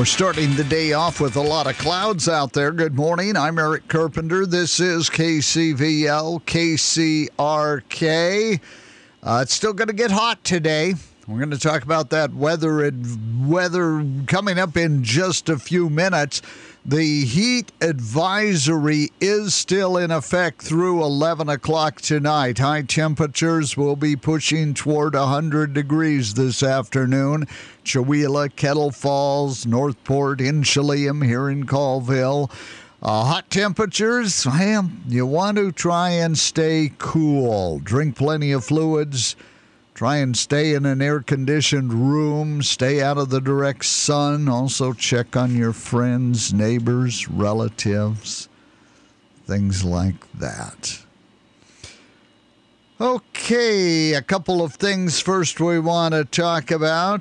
We're starting the day off with a lot of clouds out there. Good morning. I'm Eric Carpenter. This is KCVL, KCRK. It's still going to get hot today. We're going to talk about that weather coming up in just a few minutes. The heat advisory is still in effect through 11 o'clock tonight. High temperatures will be pushing toward 100 degrees this afternoon. Chewelah, Kettle Falls, Northport, Inchelium here in Colville. Hot temperatures, you want to try and stay cool. Drink plenty of fluids. Try and stay in an air-conditioned room. Stay out of the direct sun. Also check on your friends, neighbors, relatives, things like that. Okay, a couple of things first we want to talk about.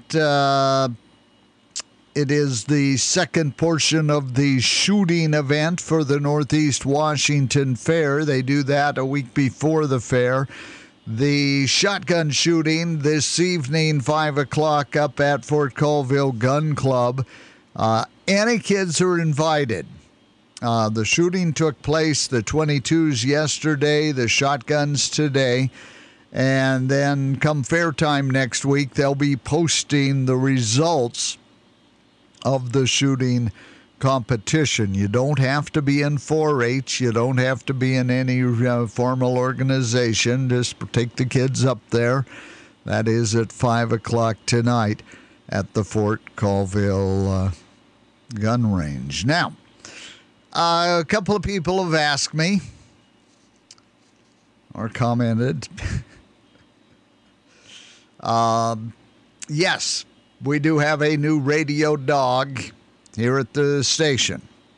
It is the second portion of the shooting event for the Northeast Washington Fair. They do that a week before the fair. The shotgun shooting this evening, 5 o'clock, up at Fort Colville Gun Club. Any kids are invited. The shooting took place, the .22s yesterday, the shotguns today. And then come fair time next week, they'll be posting the results of the shooting competition. You don't have to be in 4-H. You don't have to be in any formal organization. Just take the kids up there. That is at 5 o'clock tonight at the Fort Colville gun range. Now, a couple of people have asked me or commented. Yes, we do have a new radio dog here at the station.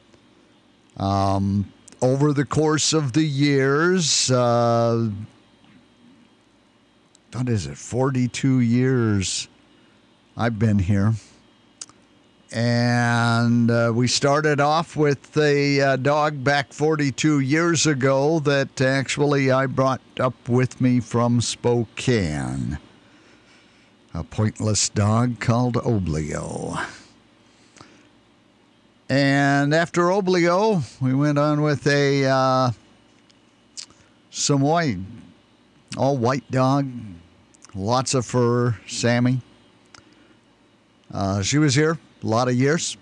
Over the course of the years, 42 years I've been here. And we started off with a dog back 42 years ago that actually I brought up with me from Spokane. A pointless dog called Oblio. And after Oblio, we went on with a Samoyed, all-white dog, lots of fur, Sammy. She was here a lot of years.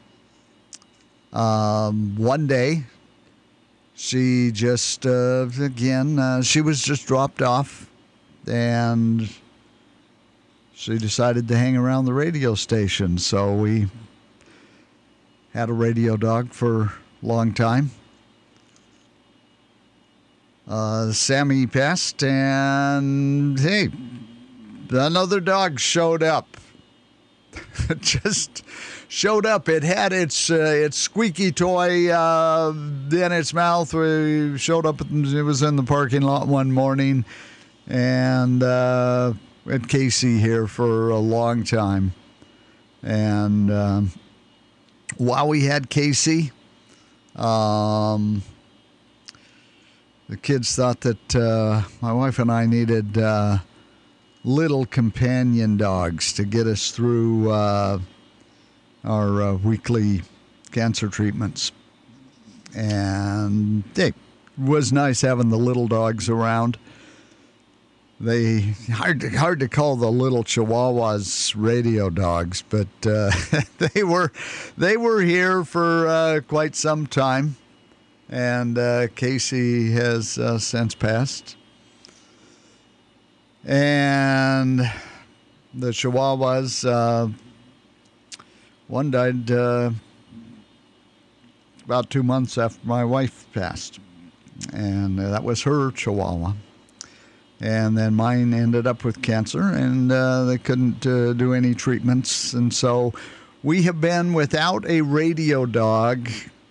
One day, she just, she was just dropped off, and she decided to hang around the radio station, so we had a radio dog for a long time. Sammy passed, and hey, another dog showed up. Just showed up. It had its squeaky toy in its mouth. We showed up. It was in the parking lot one morning, and had Casey here for a long time. And while we had Casey, the kids thought that my wife and I needed little companion dogs to get us through our weekly cancer treatments. And it was nice having the little dogs around. They hard to call the little Chihuahuas radio dogs, but they were here for quite some time, and Casey has since passed, and the Chihuahuas, one died about 2 months after my wife passed, and that was her Chihuahua. And then mine ended up with cancer, and they couldn't do any treatments. And so we have been without a radio dog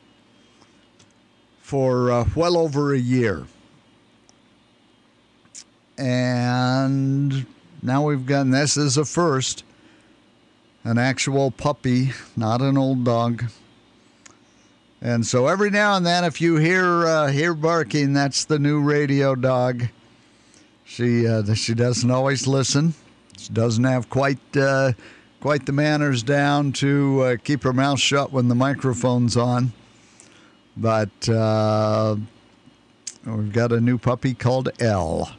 for well over a year. And now we've gotten, this is a first, an actual puppy, not an old dog. And so every now and then, if you hear barking, that's the new radio dog. She doesn't always listen. She doesn't have quite quite the manners down to keep her mouth shut when the microphone's on. But we've got a new puppy called Elle.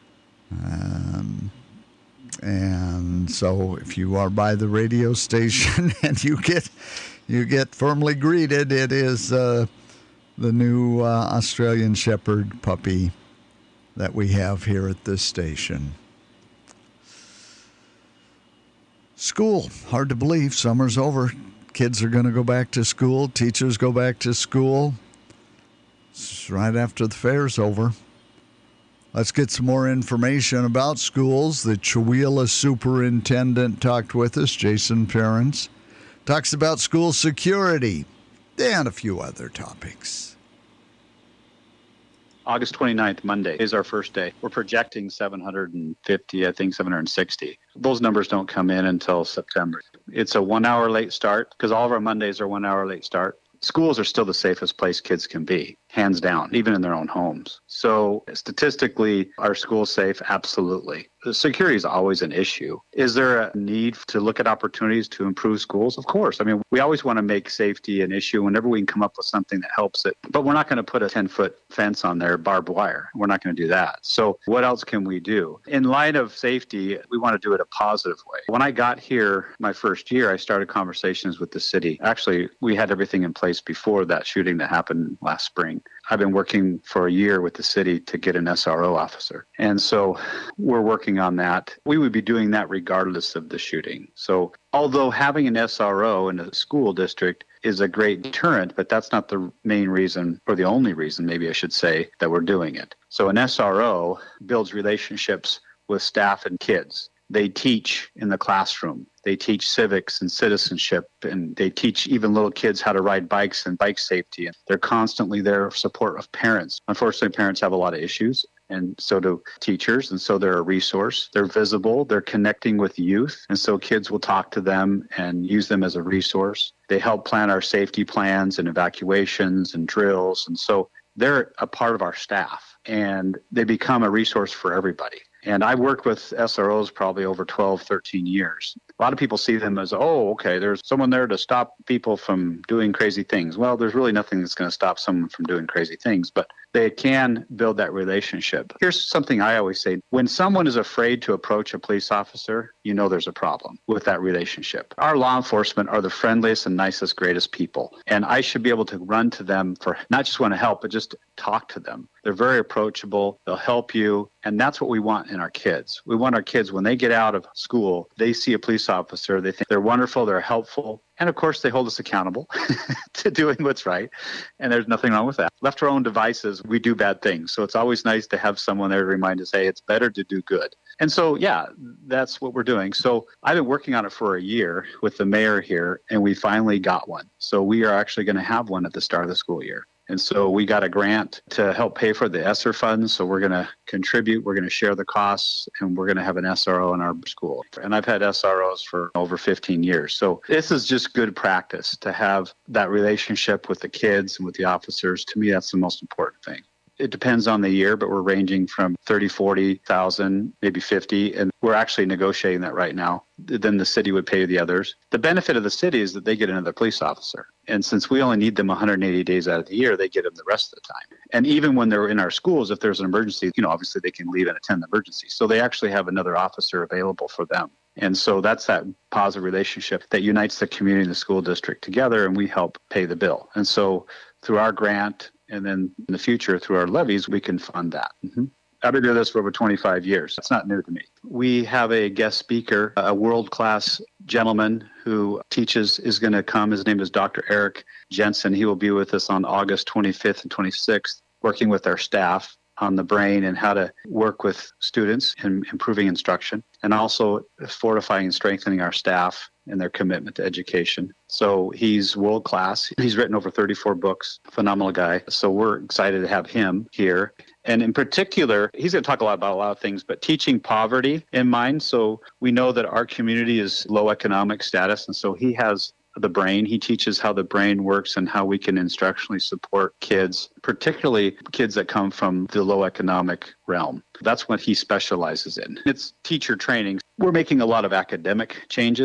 And so if you are by the radio station and you get firmly greeted, it is the new Australian Shepherd puppy that we have here at this station. School, hard to believe, summer's over. Kids are going to go back to school. Teachers go back to school. It's right after the fair's over. Let's get some more information about schools. The Chewelah superintendent talked with us, Jason Perrins. Talks about school security and a few other topics. August 29th, Monday, is our first day. We're projecting 750, I think 760. Those numbers don't come in until September. It's a 1 hour late start because all of our Mondays are 1 hour late start. Schools are still the safest place kids can be, hands down, even in their own homes. So statistically, are schools safe? Absolutely. The security is always an issue. Is there a need to look at opportunities to improve schools? Of course. I mean, we always want to make safety an issue whenever we can come up with something that helps it. But we're not going to put a 10-foot fence on there, barbed wire. We're not going to do that. So what else can we do? In light of safety, we want to do it a positive way. When I got here my first year, I started conversations with the city. Actually, we had everything in place before that shooting that happened last spring. I've been working for a year with the city to get an SRO officer. And so we're working on that. We would be doing that regardless of the shooting. So although having an SRO in a school district is a great deterrent, but that's not the main reason, or the only reason, maybe I should say, that we're doing it. So an SRO builds relationships with staff and kids. They teach in the classroom. They teach civics and citizenship, and they teach even little kids how to ride bikes and bike safety. And they're constantly there for support of parents. Unfortunately, parents have a lot of issues, and so do teachers, and so they're a resource. They're visible. They're connecting with youth, and so kids will talk to them and use them as a resource. They help plan our safety plans and evacuations and drills, and so they're a part of our staff, and they become a resource for everybody. And I worked with SROs probably over 12, 13 years. A lot of people see them as, oh, okay, there's someone there to stop people from doing crazy things. Well, there's really nothing that's going to stop someone from doing crazy things, but they can build that relationship. Here's something I always say. When someone is afraid to approach a police officer, you know there's a problem with that relationship. Our law enforcement are the friendliest and nicest, greatest people. And I should be able to run to them for not just want to help, but just talk to them. They're very approachable. They'll help you. And that's what we want in our kids. We want our kids, when they get out of school, they see a police officer. They think they're wonderful. They're helpful. And of course, they hold us accountable to doing what's right. And there's nothing wrong with that. Left to our own devices, we do bad things. So it's always nice to have someone there to remind us, hey, it's better to do good. And so, yeah, that's what we're doing. So I've been working on it for a year with the mayor here, and we finally got one. So we are actually going to have one at the start of the school year. And so we got a grant to help pay for the ESSER funds. So we're going to contribute, we're going to share the costs, and we're going to have an SRO in our school. And I've had SROs for over 15 years. So this is just good practice to have that relationship with the kids and with the officers. To me, that's the most important thing. It depends on the year, but we're ranging from 30, 40,000, maybe 50. And we're actually negotiating that right now. Then the city would pay the others. The benefit of the city is that they get another police officer. And since we only need them 180 days out of the year, they get them the rest of the time. And even when they're in our schools, if there's an emergency, obviously they can leave and attend the emergency. So they actually have another officer available for them. And so that's that positive relationship that unites the community and the school district together, and we help pay the bill. And so through our grant, and then in the future, through our levies, we can fund that. I've been doing this for over 25 years. It's not new to me. We have a guest speaker, a world-class gentleman who teaches, is going to come. His name is Dr. Eric Jensen. He will be with us on August 25th and 26th, working with our staff on the brain and how to work with students in improving instruction, and also fortifying and strengthening our staff and their commitment to education. So he's world class. He's written over 34 books, phenomenal guy. So we're excited to have him here. And in particular, he's going to talk about a lot of things, but teaching poverty in mind. So we know that our community is low economic status. And so he has the brain. He teaches how the brain works and how we can instructionally support kids, particularly kids that come from the low economic realm. That's what he specializes in. It's teacher training. We're making a lot of academic changes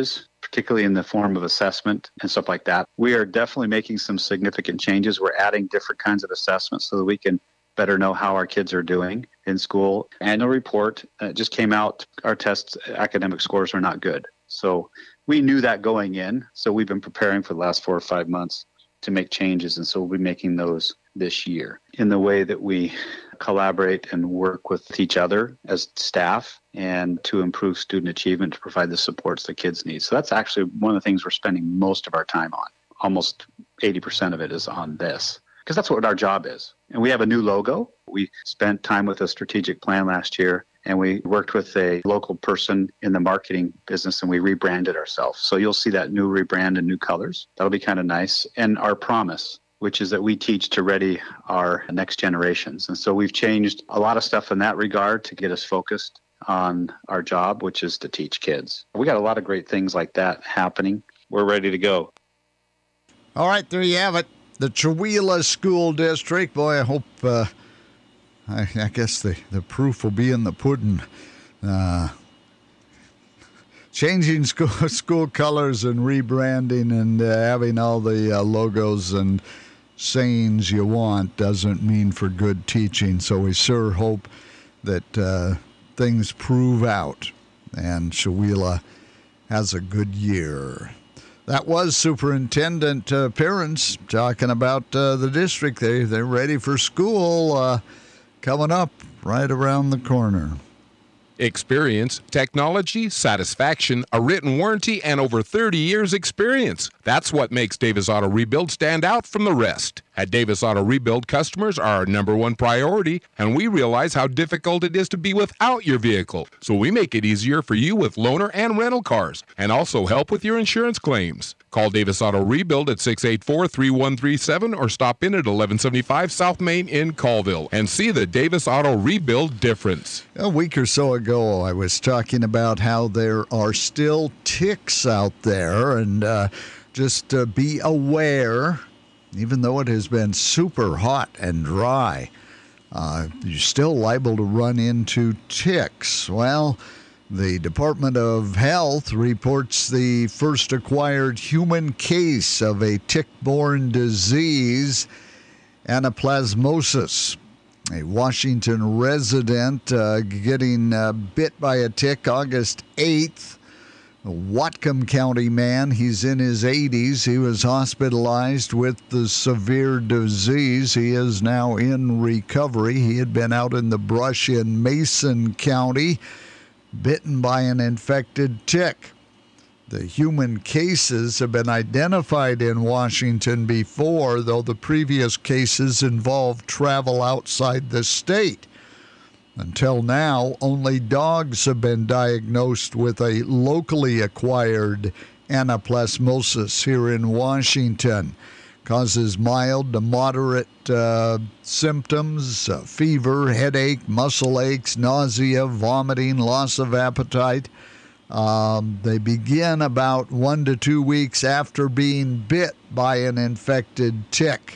particularly in the form of assessment and stuff like that. We are definitely making some significant changes. We're adding different kinds of assessments so that we can better know how our kids are doing in school. Annual report just came out. Our tests academic scores are not good. So we knew that going in. So we've been preparing for the last 4 or 5 months to make changes. And so we'll be making those this year in the way that we collaborate and work with each other as staff and to improve student achievement, to provide the supports the kids need. So that's actually one of the things we're spending most of our time on. Almost 80% of it is on this, because that's what our job is. And we have a new logo. We spent time with a strategic plan last year, and we worked with a local person in the marketing business, and we rebranded ourselves. So you'll see that new rebrand and new colors. That'll be kind of nice. And our promise, which is that we teach to ready our next generations. And so we've changed a lot of stuff in that regard to get us focused on our job, which is to teach kids. We got a lot of great things like that happening. We're ready to go. All right, there you have it. The Chewelah School District. Boy, I hope, I guess the proof will be in the pudding. Changing school colors and rebranding and having all the logos and sayings you want doesn't mean for good teaching. So we sure hope that things prove out and Chewelah has a good year. That was Superintendent Perrins talking about the district. They're ready for school coming up right around the corner. Experience, technology, satisfaction, a written warranty, and over 30 years experience. That's what makes Davis Auto Rebuild stand out from the rest. At Davis Auto Rebuild, customers are our number one priority, and we realize how difficult it is to be without your vehicle. So we make it easier for you with loaner and rental cars, and also help with your insurance claims. Call Davis Auto Rebuild at 684-3137 or stop in at 1175 South Main in Colville and see the Davis Auto Rebuild difference. A week or so ago, I was talking about how there are still ticks out there, and just be aware, even though it has been super hot and dry, you're still liable to run into ticks. Well, the Department of Health reports the first acquired human case of a tick-borne disease, anaplasmosis. A Washington resident getting bit by a tick August 8th. A Whatcom County man, he's in his 80s. He was hospitalized with the severe disease. He is now in recovery. He had been out in the brush in Mason County, bitten by an infected tick. The human cases have been identified in Washington before, though the previous cases involved travel outside the state. Until now, only dogs have been diagnosed with a locally acquired anaplasmosis here in Washington. Causes mild to moderate symptoms, fever, headache, muscle aches, nausea, vomiting, loss of appetite. They begin about 1 to 2 weeks after being bit by an infected tick.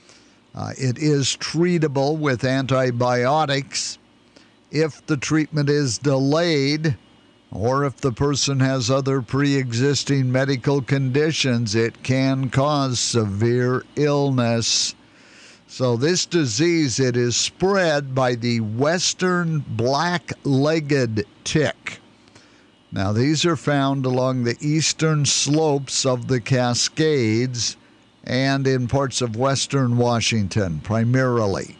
It is treatable with antibiotics. If the treatment is delayed, or if the person has other pre-existing medical conditions, it can cause severe illness. So this disease, it is spread by the western black-legged tick. Now, these are found along the eastern slopes of the Cascades and in parts of western Washington, primarily.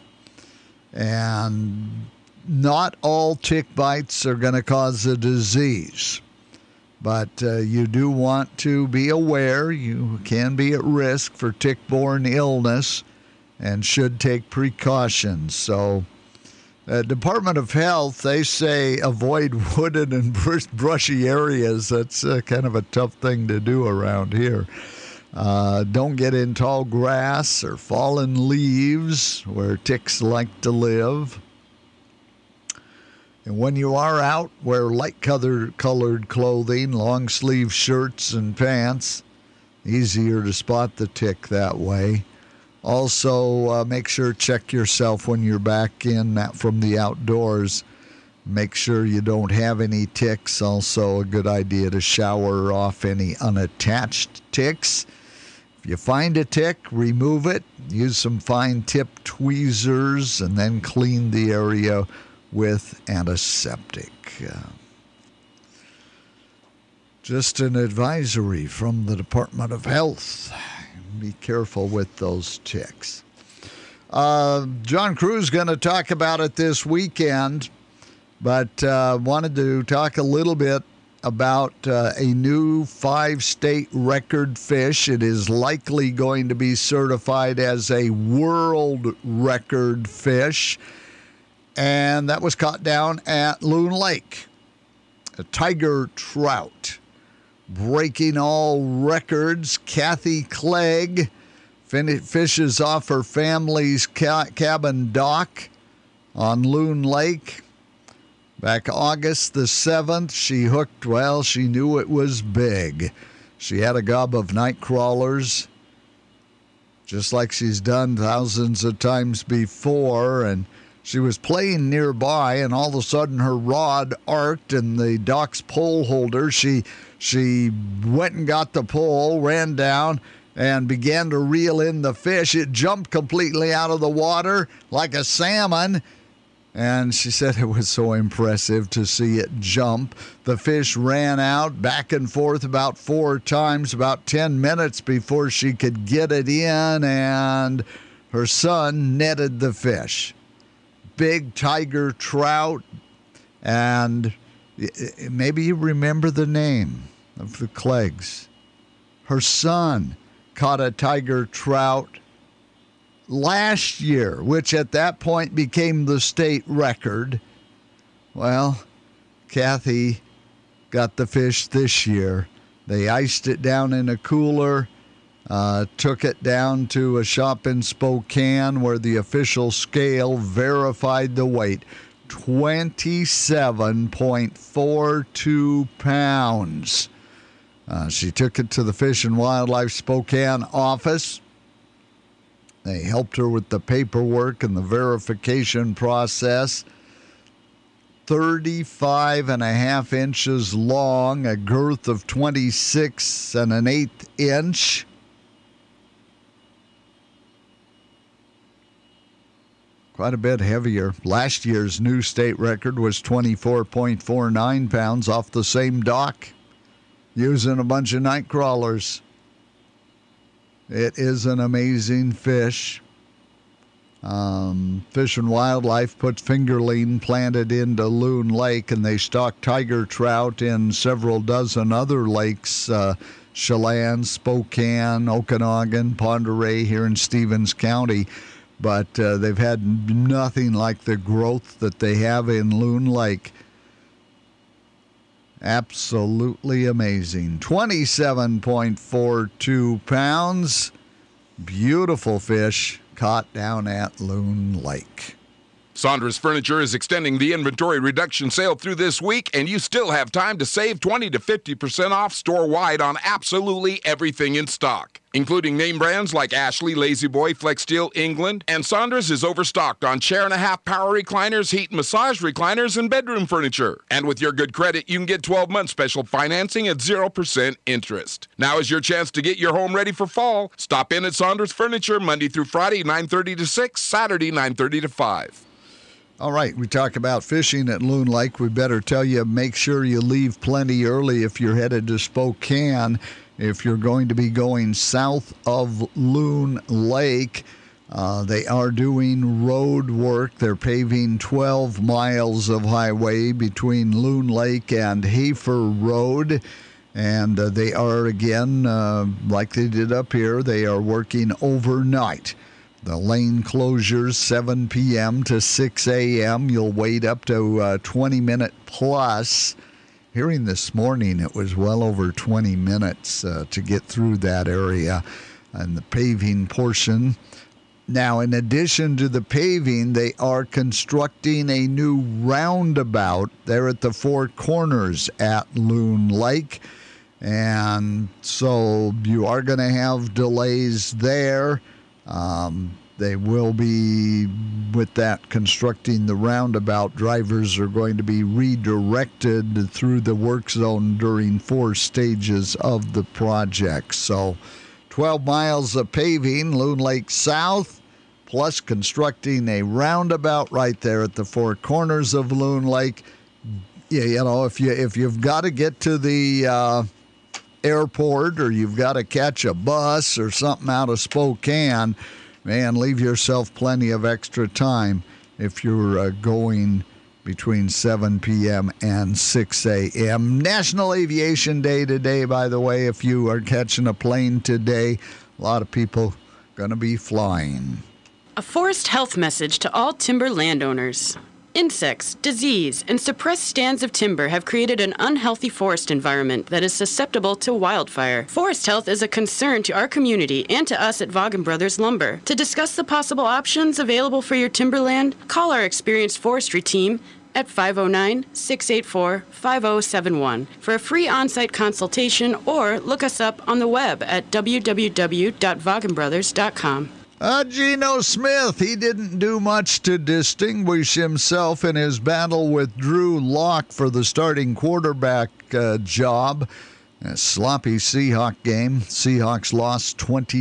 And not all tick bites are going to cause a disease, but you do want to be aware you can be at risk for tick-borne illness and should take precautions. So Department of Health, they say avoid wooded and brushy areas. That's kind of a tough thing to do around here. Don't get in tall grass or fallen leaves where ticks like to live. And when you are out, wear light-colored clothing, long-sleeve shirts and pants. Easier to spot the tick that way. Also, make sure to check yourself when you're back in from the outdoors. Make sure you don't have any ticks. Also, a good idea to shower off any unattached ticks. If you find a tick, remove it. Use some fine tip tweezers and then clean the area with antiseptic. Just an advisory from the Department of Health. Be careful with those ticks. John Crew's going to talk about it this weekend, but wanted to talk a little bit about a new 5-state record fish. It is likely going to be certified as a world record fish, and that was caught down at Loon Lake. A tiger trout, breaking all records. Kathy Clegg fishes off her family's cabin dock on Loon Lake. Back August the 7th, she hooked, she knew it was big. She had a gob of night crawlers, just like she's done thousands of times before, and she was playing nearby, and all of a sudden her rod arced and the dock's pole holder, she went and got the pole, ran down, and began to reel in the fish. It jumped completely out of the water like a salmon. And she said it was so impressive to see it jump. The fish ran out back and forth about 4 times, about 10 minutes before she could get it in, and her son netted the fish. Big tiger trout, and maybe you remember the name of the Cleggs. Her son caught a tiger trout last year, which at that point became the state record. Well, Kathy got the fish this year. They iced it down in a cooler, took it down to a shop in Spokane where the official scale verified the weight. 27.42 pounds. She took it to the Fish and Wildlife Spokane office. They helped her with the paperwork and the verification process. 35.5 inches long, a girth of 26 1/8 inch. Quite a bit heavier. Last year's new state record was 24.49 pounds off the same dock, using a bunch of night crawlers. It is an amazing fish. Fish and Wildlife put fingerling planted into Loon Lake, and they stock tiger trout in several dozen other lakes, Chelan, Spokane, Okanagan, Pend Oreille here in Stevens County. But they've had nothing like the growth that they have in Loon Lake. Absolutely amazing. 27.42 pounds. Beautiful fish caught down at Loon Lake. Saunders Furniture is extending the inventory reduction sale through this week, and you still have time to save 20 to 50% off store-wide on absolutely everything in stock, including name brands like Ashley, La-Z-Boy, Flexsteel, England, and Saunders is overstocked on chair-and-a-half power recliners, heat and massage recliners, and bedroom furniture. And with your good credit, you can get 12-month special financing at 0% interest. Now is your chance to get your home ready for fall. Stop in at Saunders Furniture Monday through Friday, 9:30 to 6, Saturday, 9:30 to 5. All right, we talk about fishing at Loon Lake. We better tell you, make sure you leave plenty early if you're headed to Spokane. If you're going to be going south of Loon Lake, they are doing road work. They're paving 12 miles of highway between Loon Lake and Hafer Road. And they are, again, like they did up here, they are working overnight. The lane closures, 7 p.m. to 6 a.m. You'll wait up to 20-minute plus. Hearing this morning, it was well over 20 minutes to get through that area and the paving portion. Now, in addition to the paving, they are constructing a new roundabout there at the Four Corners at Loon Lake. And so you are going to have delays there. They will be, with that, constructing the roundabout. Drivers are going to be redirected through the work zone during 4 stages of the project. So 12 miles of paving, Loon Lake South, plus constructing a roundabout right there at the 4 corners of Loon Lake. You know, if you've got to get to the airport, or you've got to catch a bus or something out of Spokane, man, leave yourself plenty of extra time if you're going between 7 p.m. and 6 a.m. National Aviation Day today, by the way. If you are catching a plane today, a lot of people going to be flying. A forest health message to all timber landowners. Insects, disease, and suppressed stands of timber have created an unhealthy forest environment that is susceptible to wildfire. Forest health is a concern to our community and to us at Vaughan Brothers Lumber. To discuss the possible options available for your timberland, call our experienced forestry team at 509-684-5071 for a free on-site consultation, or look us up on the web at www.vaughanbrothers.com. Geno Smith, he didn't do much to distinguish himself in his battle with Drew Lock for the starting quarterback job. A sloppy Seahawk game. Seahawks lost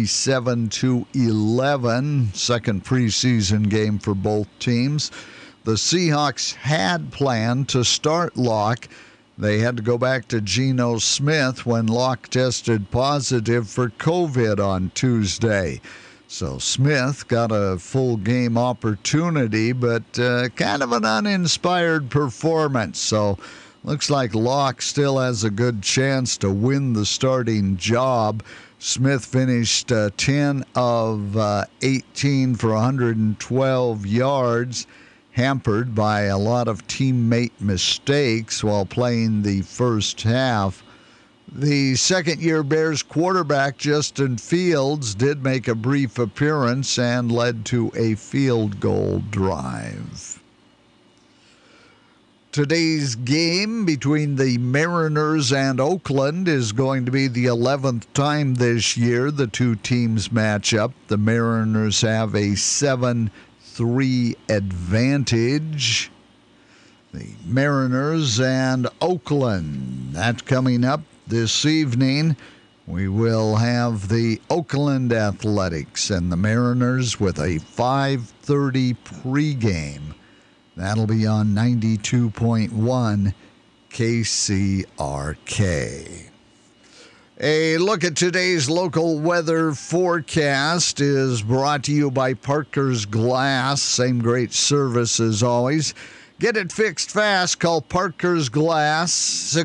27-11. Second preseason game for both teams. The Seahawks had planned to start Lock. They had to go back to Geno Smith when Lock tested positive for COVID on Tuesday. So Smith got a full game opportunity, but kind of an uninspired performance. So looks like Locke still has a good chance to win the starting job. Smith finished 10 of 18 for 112 yards, hampered by a lot of teammate mistakes while playing the first half. The second-year Bears quarterback, Justin Fields, did make a brief appearance and led to a field goal drive. Today's game between the Mariners and Oakland is going to be the 11th time this year the two teams match up. The Mariners have a 7-3 advantage. The Mariners and Oakland, that's coming up this evening. We will have the Oakland Athletics and the Mariners with a 5:30 pregame. That'll be on 92.1 KCRK. A look at today's local weather forecast is brought to you by Parker's Glass. Same great service as always. Get it fixed fast. Call Parker's Glass,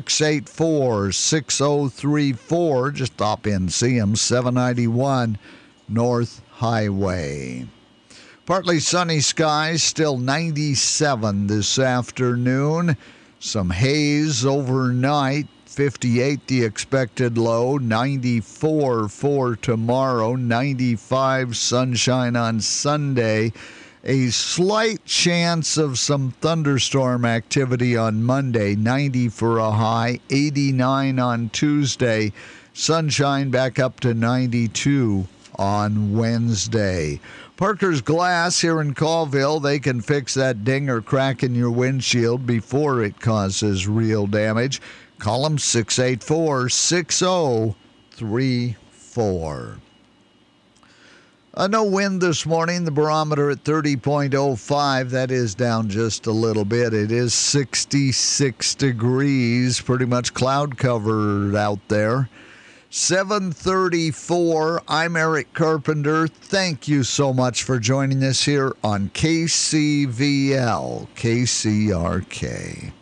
684-6034. Just stop in, see them, 791 North Highway. Partly sunny skies, still 97 this afternoon. Some haze overnight, 58 the expected low, 94 for tomorrow, 95 sunshine on Sunday. A slight chance of some thunderstorm activity on Monday, 90 for a high, 89 on Tuesday, sunshine back up to 92 on Wednesday. Parker's Glass here in Colville, they can fix that ding or crack in your windshield before it causes real damage. Call them 684-6034. No wind this morning. The barometer at 30.05. That is down just a little bit. It is 66 degrees, pretty much cloud covered out there. 7:34. I'm Eric Carpenter. Thank you so much for joining us here on KCVL, KCRK.